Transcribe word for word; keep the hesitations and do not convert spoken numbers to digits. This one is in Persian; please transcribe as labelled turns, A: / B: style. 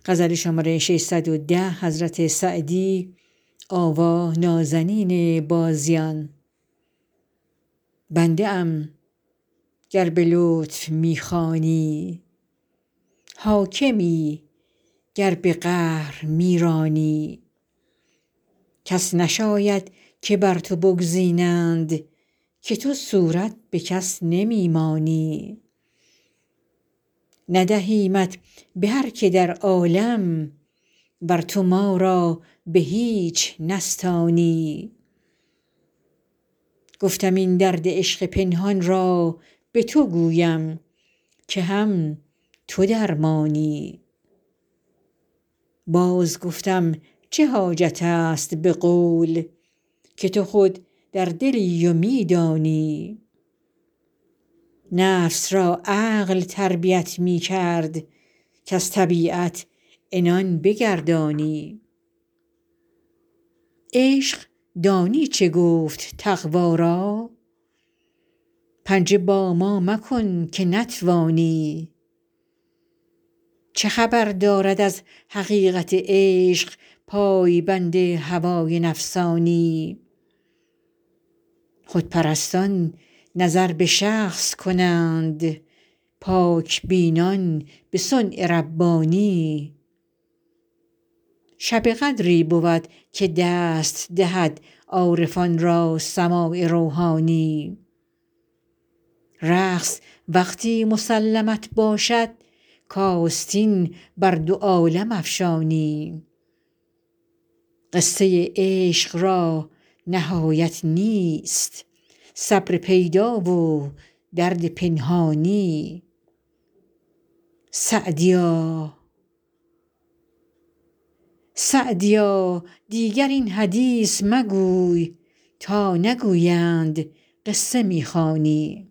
A: بنده ام گر به لطف می خوانی حاکمی گر به قهر می رانی کس نشاید که بر تو بگزینند که تو صورت به کس نمی مانی ندهیمت به هر که در عالم ور تو ما را به هیچ نستانی گفتم این درد عشق پنهان را به تو گویم که هم تو درمانی باز گفتم چه حاجت است به قول که تو خود در دلی و می دانی نفس را عقل تربیت می کرد کز طبیعت عنان بگردانی عشق دانی چه گفت تقوا را پنجه با ما مکن که نتوانی چه خبر دارد از حقیقت عشق پای بند هوای نفسانی خودپرستان نظر به شخص کنند پاک بینان به صنع ربانی شب قدری بود که دست دهد عارفان را سماع روحانی رقص وقتی مسلمت باشد کآستین بر دو عالم افشانی قصه عشق را نهایت نیست صبر پیدا و درد پنهانی سعدیا دیگر این حدیث مگوی تا نگویند قصه می خوانی